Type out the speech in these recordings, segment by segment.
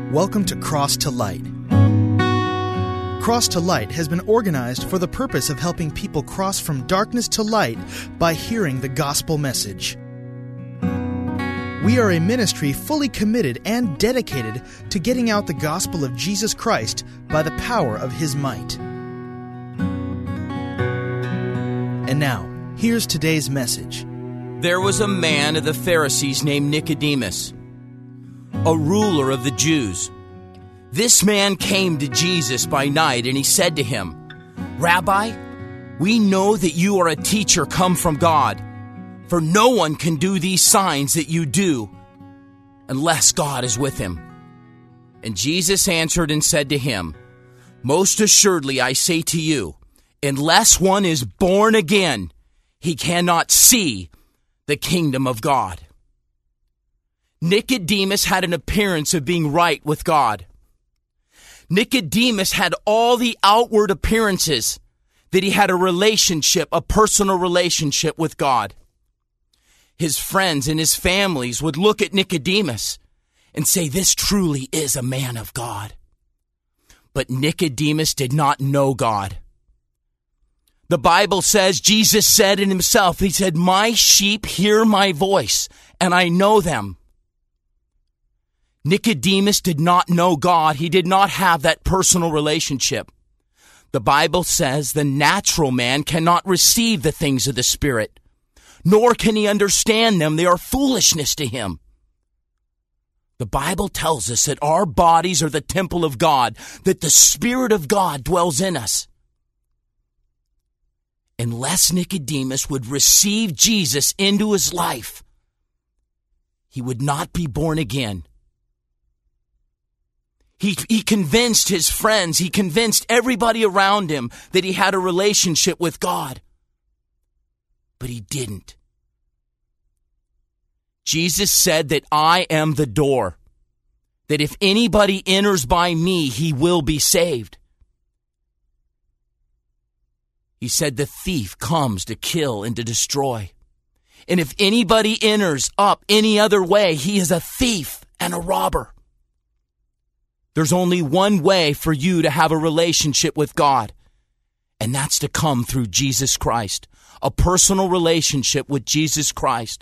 Welcome to Cross to Light. Cross to Light has been organized for the purpose of helping people cross from darkness to light by hearing the gospel message. We are a ministry fully committed and dedicated to getting out the gospel of Jesus Christ by the power of His might. And now, here's today's message. There was a man of the Pharisees named Nicodemus, a ruler of the Jews. This man came to Jesus by night, and he said to him, "Rabbi, we know that you are a teacher come from God, for no one can do these signs that you do unless God is with him." And Jesus answered and said to him, "Most assuredly I say to you, unless one is born again, he cannot see the kingdom of God." Nicodemus had an appearance of being right with God. Nicodemus had all the outward appearances that he had a relationship, a personal relationship with God. His friends and his families would look at Nicodemus and say, "This truly is a man of God." But Nicodemus did not know God. The Bible says, Jesus said in himself, he said, "My sheep hear my voice, and I know them." Nicodemus did not know God. He did not have that personal relationship. The Bible says the natural man cannot receive the things of the Spirit, nor can he understand them. They are foolishness to him. The Bible tells us that our bodies are the temple of God, that the Spirit of God dwells in us. Unless Nicodemus would receive Jesus into his life, he would not be born again. He convinced his friends, he convinced everybody around him that he had a relationship with God. But he didn't. Jesus said that I am the door, that if anybody enters by me, he will be saved. He said the thief comes to kill and to destroy. And if anybody enters up any other way, he is a thief and a robber. There's only one way for you to have a relationship with God, and that's to come through Jesus Christ, a personal relationship with Jesus Christ.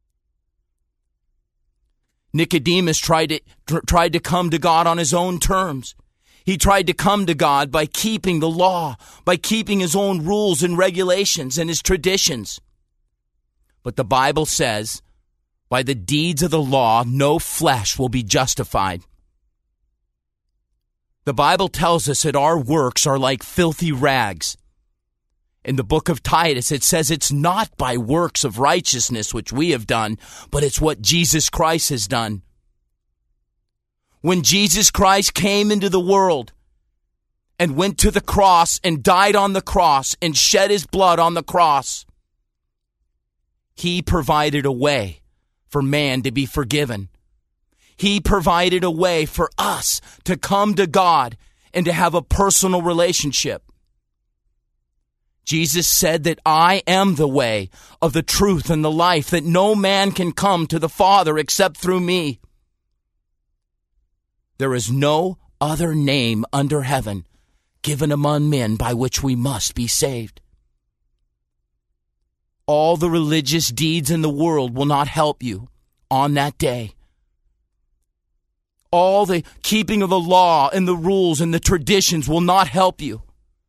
Nicodemus tried to come to God on his own terms. He tried to come to God by keeping the law, by keeping his own rules and regulations and his traditions. But the Bible says, by the deeds of the law, no flesh will be justified. The Bible tells us that our works are like filthy rags. In the book of Titus, it says it's not by works of righteousness which we have done, but it's what Jesus Christ has done. When Jesus Christ came into the world and went to the cross and died on the cross and shed his blood on the cross, he provided a way for man to be forgiven. He provided a way for us to come to God and to have a personal relationship. Jesus said that I am the way of the truth and the life, that no man can come to the Father except through me. There is no other name under heaven given among men by which we must be saved. All the religious deeds in the world will not help you on that day. All the keeping of the law and the rules and the traditions will not help you.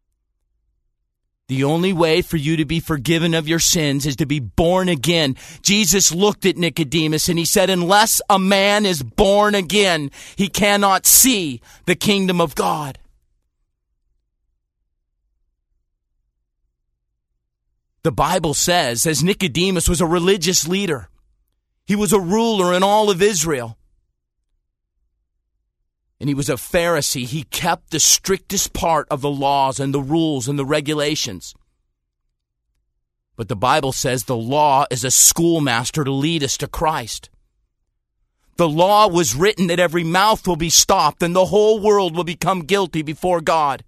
The only way for you to be forgiven of your sins is to be born again. Jesus looked at Nicodemus and he said, unless a man is born again, he cannot see the kingdom of God. The Bible says, as Nicodemus was a religious leader, he was a ruler in all of Israel. And he was a Pharisee. He kept the strictest part of the laws and the rules and the regulations. But the Bible says the law is a schoolmaster to lead us to Christ. The law was written that every mouth will be stopped and the whole world will become guilty before God.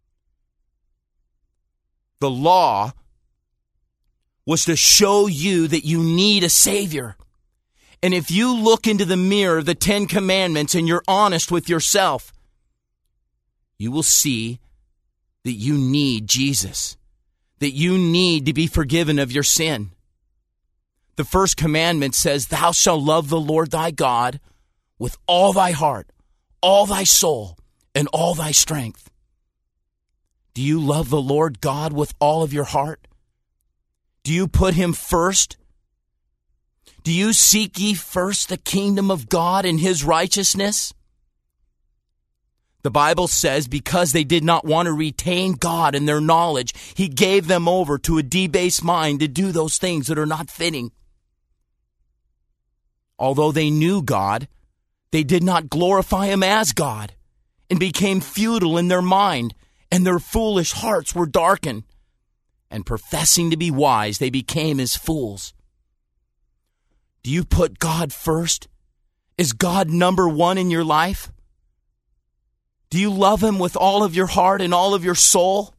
The law was to show you that you need a Savior. And if you look into the mirror of the 10 Commandments and you're honest with yourself, you will see that you need Jesus, that you need to be forgiven of your sin. The first commandment says, "Thou shalt love the Lord thy God with all thy heart, all thy soul, and all thy strength." Do you love the Lord God with all of your heart? Do you put him first? Do you seek ye first the kingdom of God and his righteousness? The Bible says because they did not want to retain God in their knowledge, he gave them over to a debased mind to do those things that are not fitting. Although they knew God, they did not glorify him as God and became futile in their mind, and their foolish hearts were darkened. And professing to be wise, they became as fools. Do you put God first? Is God number one in your life? Do you love him with all of your heart and all of your soul?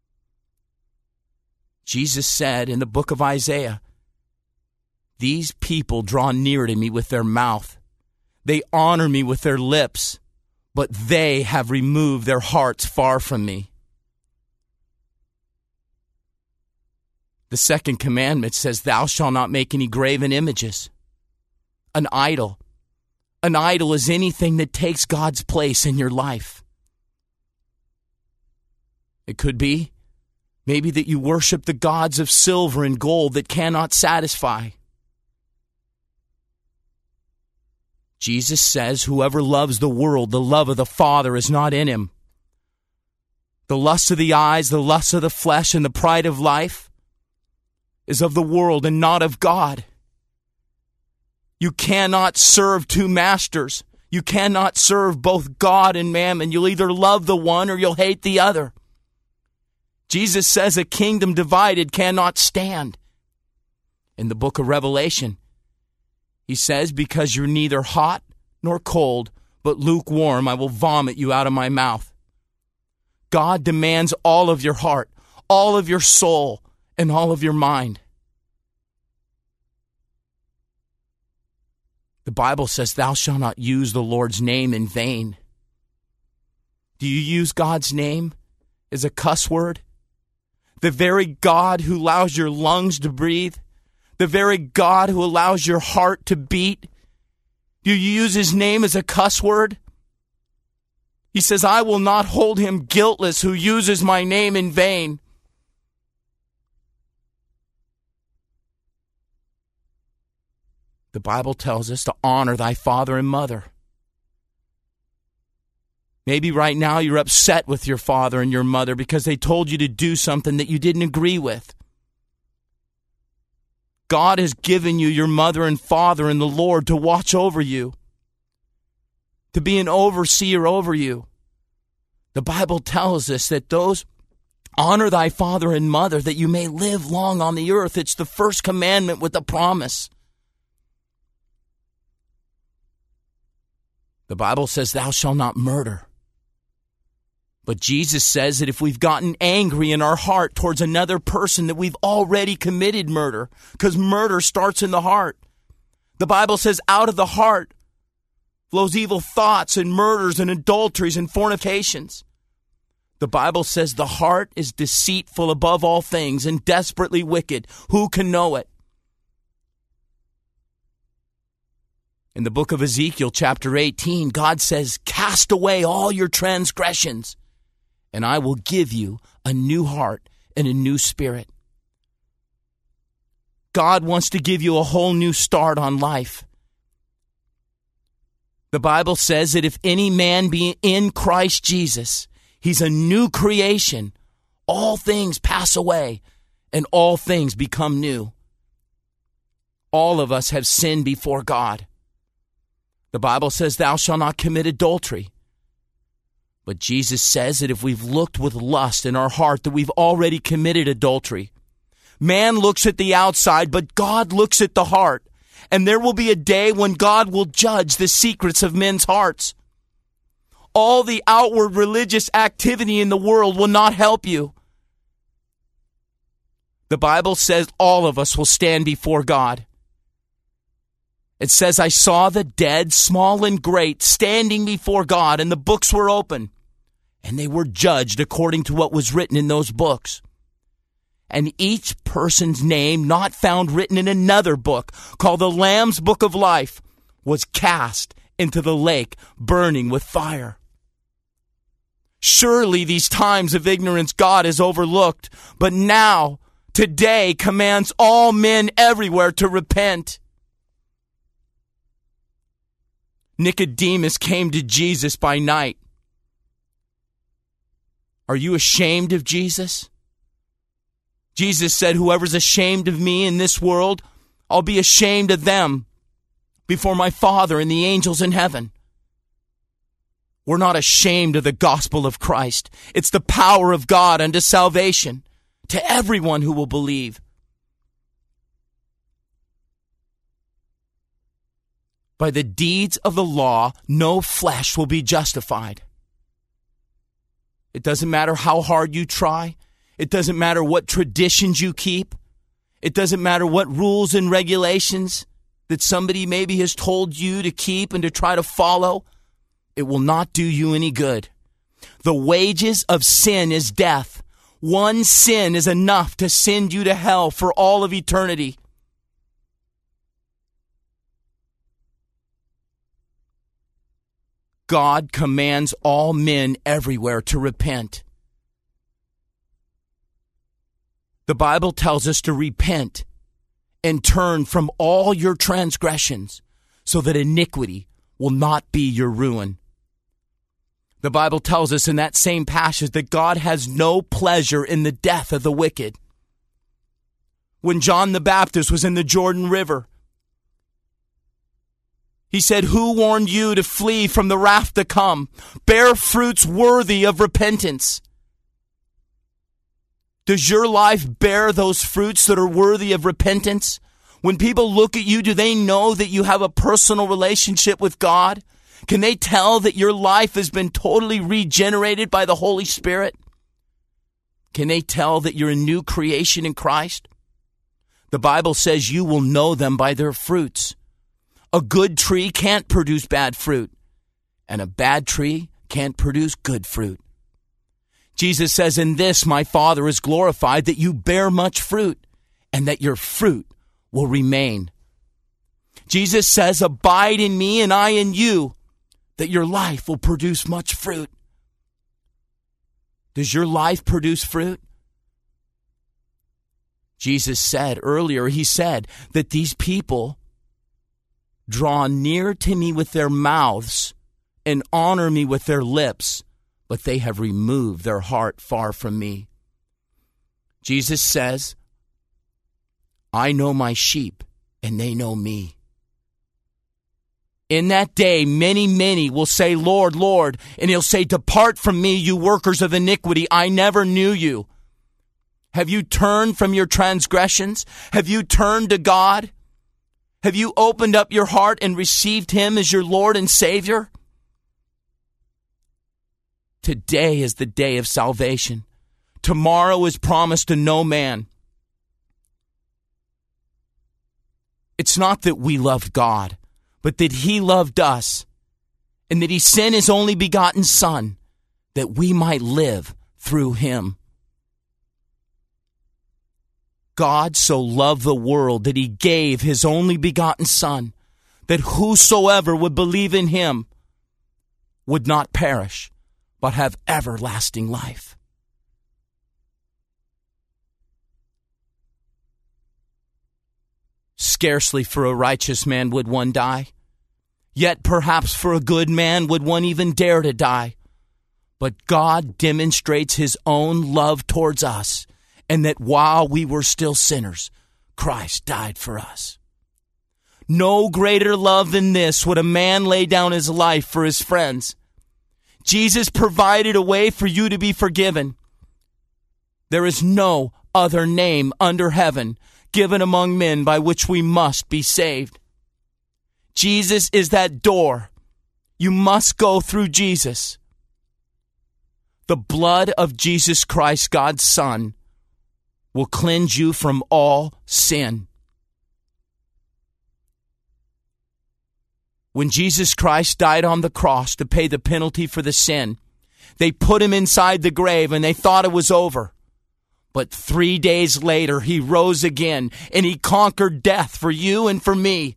Jesus said in the book of Isaiah, "These people draw near to me with their mouth. They honor me with their lips, but they have removed their hearts far from me." The second commandment says, "Thou shalt not make any graven images." An idol. An idol is anything that takes God's place in your life. It could be maybe that you worship the gods of silver and gold that cannot satisfy. Jesus says, "Whoever loves the world, the love of the Father is not in him." The lust of the eyes, the lust of the flesh, and the pride of life is of the world and not of God. You cannot serve two masters. You cannot serve both God and mammon. You'll either love the one or you'll hate the other. Jesus says a kingdom divided cannot stand. In the book of Revelation, he says, "Because you're neither hot nor cold, but lukewarm, I will vomit you out of my mouth." God demands all of your heart, all of your soul, and all of your mind. The Bible says, "Thou shalt not use the Lord's name in vain." Do you use God's name as a cuss word? The very God who allows your lungs to breathe, the very God who allows your heart to beat, do you use his name as a cuss word? He says, "I will not hold him guiltless who uses my name in vain." The Bible tells us to honor thy father and mother. Maybe right now you're upset with your father and your mother because they told you to do something that you didn't agree with. God has given you your mother and father in the Lord to watch over you, to be an overseer over you. The Bible tells us that those honor thy father and mother that you may live long on the earth. It's the first commandment with a promise. The Bible says, "Thou shalt not murder." But Jesus says that if we've gotten angry in our heart towards another person, that we've already committed murder, because murder starts in the heart. The Bible says out of the heart flows evil thoughts and murders and adulteries and fornications. The Bible says the heart is deceitful above all things and desperately wicked. Who can know it? In the book of Ezekiel, chapter 18, God says, "Cast away all your transgressions, and I will give you a new heart and a new spirit." God wants to give you a whole new start on life. The Bible says that if any man be in Christ Jesus, he's a new creation. All things pass away, and all things become new. All of us have sinned before God. The Bible says, "Thou shalt not commit adultery." But Jesus says that if we've looked with lust in our heart, that we've already committed adultery. Man looks at the outside, but God looks at the heart. And there will be a day when God will judge the secrets of men's hearts. All the outward religious activity in the world will not help you. The Bible says all of us will stand before God. It says, I saw the dead, small and great, standing before God, and the books were open, and they were judged according to what was written in those books. And each person's name not found written in another book, called the Lamb's Book of Life, was cast into the lake, burning with fire. Surely these times of ignorance God has overlooked, but now, today, commands all men everywhere to repent. Nicodemus came to Jesus by night. Are you ashamed of Jesus? Jesus said, whoever's ashamed of me in this world, I'll be ashamed of them before my Father and the angels in heaven. We're not ashamed of the gospel of Christ. It's the power of God unto salvation to everyone who will believe. By the deeds of the law, no flesh will be justified. It doesn't matter how hard you try. It doesn't matter what traditions you keep. It doesn't matter what rules and regulations that somebody maybe has told you to keep and to try to follow. It will not do you any good. The wages of sin is death. One sin is enough to send you to hell for all of eternity. God commands all men everywhere to repent. The Bible tells us to repent and turn from all your transgressions so that iniquity will not be your ruin. The Bible tells us in that same passage that God has no pleasure in the death of the wicked. When John the Baptist was in the Jordan River, he said, who warned you to flee from the wrath to come? Bear fruits worthy of repentance. Does your life bear those fruits that are worthy of repentance? When people look at you, do they know that you have a personal relationship with God? Can they tell that your life has been totally regenerated by the Holy Spirit? Can they tell that you're a new creation in Christ? The Bible says you will know them by their fruits. A good tree can't produce bad fruit, and a bad tree can't produce good fruit. Jesus says, in this my Father is glorified, that you bear much fruit, and that your fruit will remain. Jesus says, abide in me and I in you, that your life will produce much fruit. Does your life produce fruit? Jesus said earlier, he said that these people draw near to me with their mouths and honor me with their lips, but they have removed their heart far from me. Jesus says, I know my sheep, and they know me. In that day, many will say, Lord, Lord, and he'll say, depart from me, you workers of iniquity. I never knew you. Have you turned from your transgressions? Have you turned to God? Have you opened up your heart and received him as your Lord and Savior? Today is the day of salvation. Tomorrow is promised to no man. It's not that we loved God, but that he loved us, and that he sent his only begotten Son, that we might live through him. God so loved the world that he gave his only begotten Son, that whosoever would believe in him would not perish, but have everlasting life. Scarcely for a righteous man would one die, yet perhaps for a good man would one even dare to die. But God demonstrates his own love towards us, and that while we were still sinners, Christ died for us. No greater love than this would a man lay down his life for his friends. Jesus provided a way for you to be forgiven. There is no other name under heaven given among men by which we must be saved. Jesus is that door. You must go through Jesus. The blood of Jesus Christ, God's Son, will cleanse you from all sin. When Jesus Christ died on the cross to pay the penalty for the sin, they put him inside the grave and they thought it was over. But 3 days later, he rose again and he conquered death for you and for me.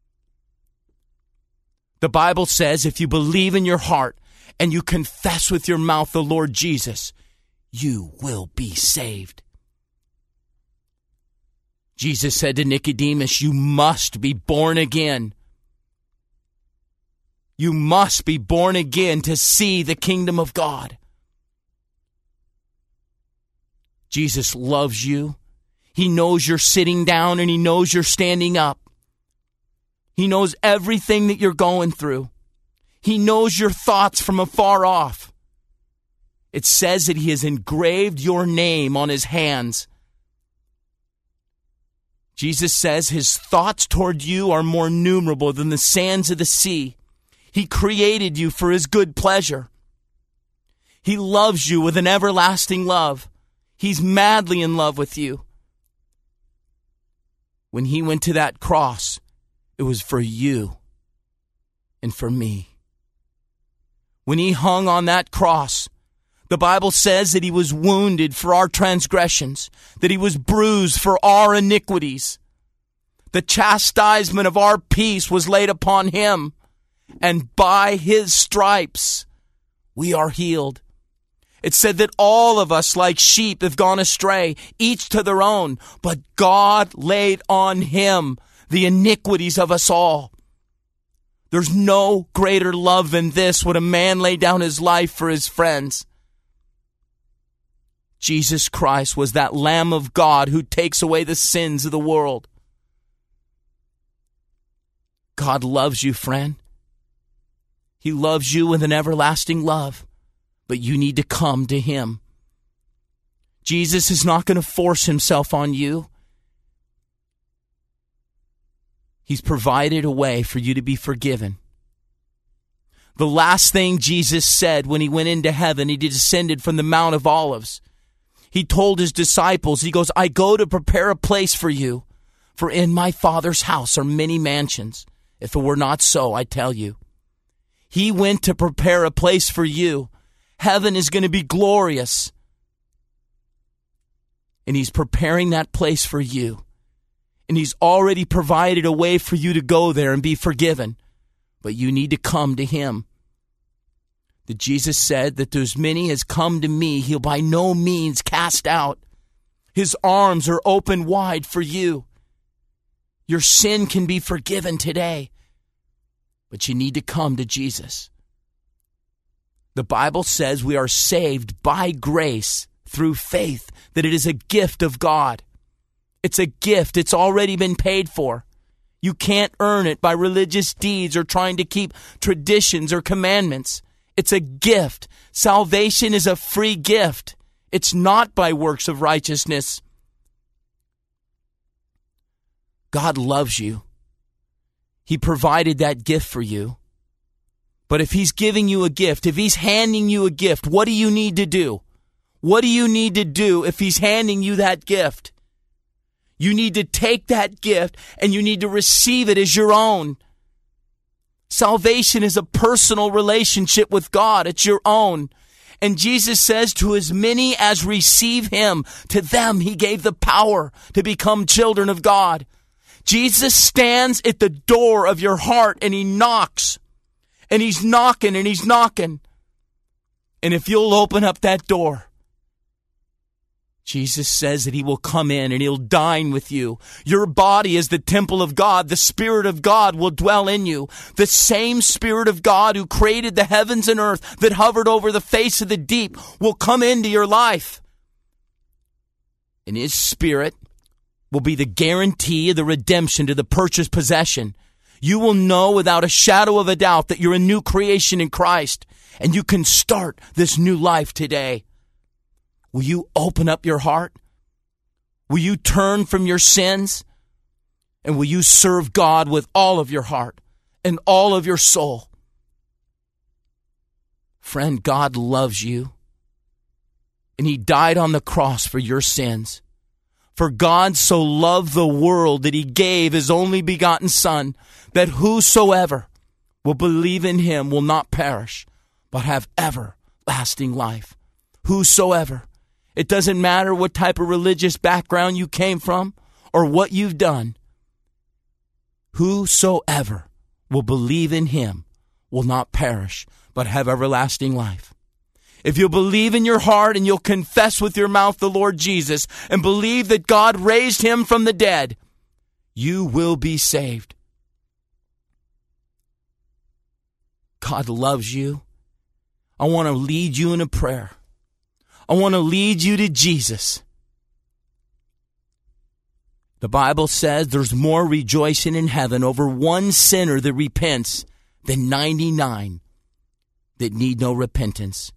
The Bible says if you believe in your heart and you confess with your mouth the Lord Jesus, you will be saved. Jesus said to Nicodemus, you must be born again. You must be born again to see the kingdom of God. Jesus loves you. He knows you're sitting down and he knows you're standing up. He knows everything that you're going through. He knows your thoughts from afar off. It says that he has engraved your name on his hands. Jesus says his thoughts toward you are more numerable than the sands of the sea. He created you for his good pleasure. He loves you with an everlasting love. He's madly in love with you. When he went to that cross, it was for you and for me. When he hung on that cross, the Bible says that he was wounded for our transgressions, that he was bruised for our iniquities. The chastisement of our peace was laid upon him, and by his stripes we are healed. It said that all of us like sheep have gone astray, each to their own, but God laid on him the iniquities of us all. There's no greater love than this, when a man lay down his life for his friends. Jesus Christ was that Lamb of God who takes away the sins of the world. God loves you, friend. He loves you with an everlasting love, but you need to come to him. Jesus is not going to force himself on you. He's provided a way for you to be forgiven. The last thing Jesus said when he went into heaven, he descended from the Mount of Olives. He told his disciples, he goes, I go to prepare a place for you, for in my Father's house are many mansions. If it were not so, I tell you. He went to prepare a place for you. Heaven is going to be glorious. And he's preparing that place for you. And he's already provided a way for you to go there and be forgiven. But you need to come to him. That Jesus said that to as many as come to me, he'll by no means cast out. His arms are open wide for you. Your sin can be forgiven today. But you need to come to Jesus. The Bible says we are saved by grace through faith, that it is a gift of God. It's a gift. It's already been paid for. You can't earn it by religious deeds or trying to keep traditions or commandments. It's a gift. Salvation is a free gift. It's not by works of righteousness. God loves you. He provided that gift for you. But if he's giving you a gift, if he's handing you a gift, what do you need to do? What do you need to do if he's handing you that gift? You need to take that gift and you need to receive it as your own. Salvation is a personal relationship with God. It's your own. And Jesus says to as many as receive him, to them he gave the power to become children of God. Jesus stands at the door of your heart and he knocks. And he's knocking and he's knocking. And if you'll open up that door, Jesus says that he will come in and he'll dine with you. Your body is the temple of God. The Spirit of God will dwell in you. The same Spirit of God who created the heavens and earth, that hovered over the face of the deep, will come into your life. And his Spirit will be the guarantee of the redemption to the purchased possession. You will know without a shadow of a doubt that you're a new creation in Christ, and you can start this new life today. Will you open up your heart? Will you turn from your sins? And will you serve God with all of your heart and all of your soul? Friend, God loves you. And he died on the cross for your sins. For God so loved the world that he gave his only begotten Son, that whosoever will believe in him will not perish, but have everlasting life. Whosoever. It doesn't matter what type of religious background you came from or what you've done. Whosoever will believe in him will not perish, but have everlasting life. If you'll believe in your heart and you'll confess with your mouth the Lord Jesus and believe that God raised him from the dead, you will be saved. God loves you. I want to lead you in a prayer. I want to lead you to Jesus. The Bible says there's more rejoicing in heaven over one sinner that repents than 99 that need no repentance.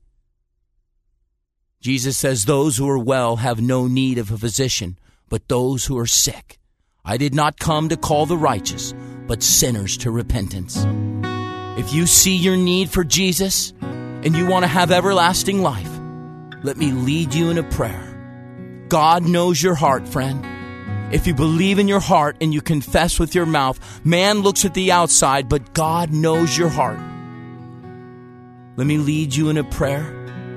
Jesus says those who are well have no need of a physician, but those who are sick. I did not come to call the righteous, but sinners to repentance. If you see your need for Jesus and you want to have everlasting life, let me lead you in a prayer. God knows your heart, friend. If you believe in your heart and you confess with your mouth, man looks at the outside, but God knows your heart. Let me lead you in a prayer.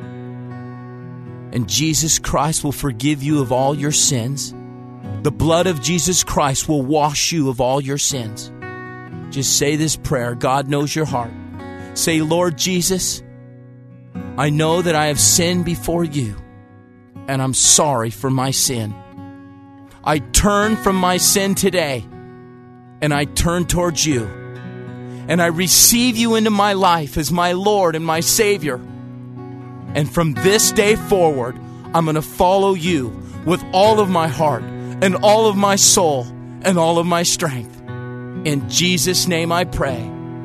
And Jesus Christ will forgive you of all your sins. The blood of Jesus Christ will wash you of all your sins. Just say this prayer. God knows your heart. Say, Lord Jesus, I know that I have sinned before you, and I'm sorry for my sin. I turn from my sin today, and I turn towards you. And I receive you into my life as my Lord and my Savior. And from this day forward, I'm going to follow you with all of my heart and all of my soul and all of my strength. In Jesus' name I pray.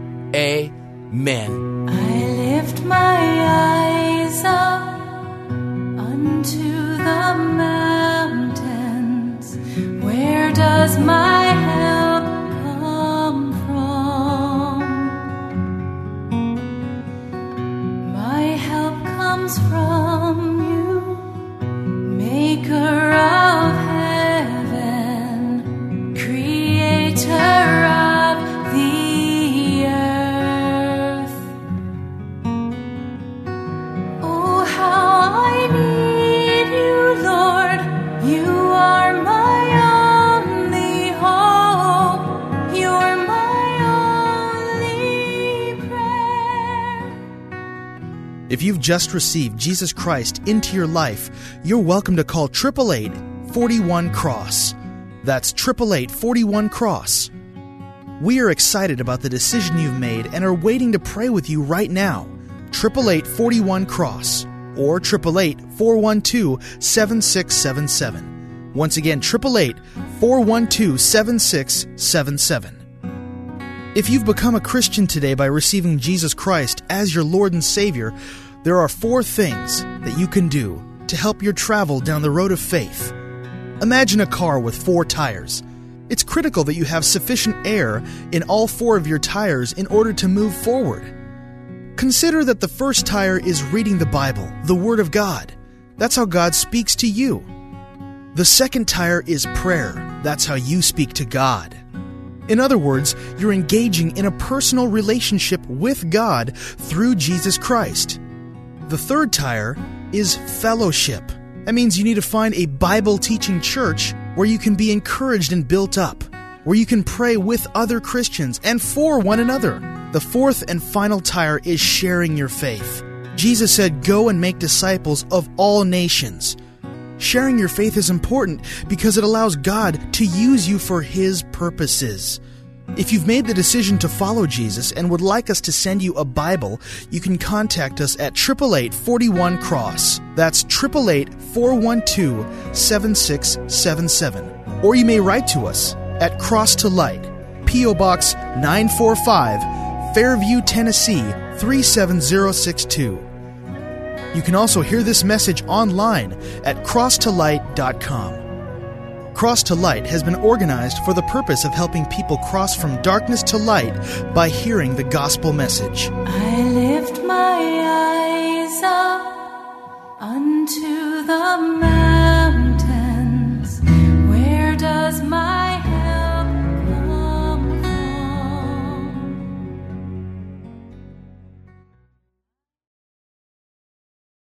Amen. I lift my eyes up unto the mountains. Where does my help come from? My help comes from you, maker of heaven, creator of the earth. Oh, how I need you, Lord. You are my only hope. You're my only prayer. If you've just received Jesus Christ into your life, you're welcome to call 888-41-CROSS. That's 888-41-CROSS. We are excited about the decision you've made and are waiting to pray with you right now. 888-41-CROSS or 888-412-7677. Once again, 888-412-7677. If you've become a Christian today by receiving Jesus Christ as your Lord and Savior, there are 4 things that you can do to help your travel down the road of faith. Imagine a car with 4 tires. It's critical that you have sufficient air in all 4 of your tires in order to move forward. Consider that the first tire is reading the Bible, the Word of God. That's how God speaks to you. The second tire is prayer. That's how you speak to God. In other words, you're engaging in a personal relationship with God through Jesus Christ. The third tire is fellowship. That means you need to find a Bible-teaching church where you can be encouraged and built up, where you can pray with other Christians and for one another. The fourth and final tire is sharing your faith. Jesus said, "Go and make disciples of all nations." Sharing your faith is important because it allows God to use you for His purposes. If you've made the decision to follow Jesus and would like us to send you a Bible, you can contact us at 888-41-CROSS. That's 888-412-7677. Or you may write to us at Cross to Light, P.O. Box 945, Fairview, Tennessee 37062. You can also hear this message online at crosstolight.com. Cross to Light has been organized for the purpose of helping people cross from darkness to light by hearing the gospel message. I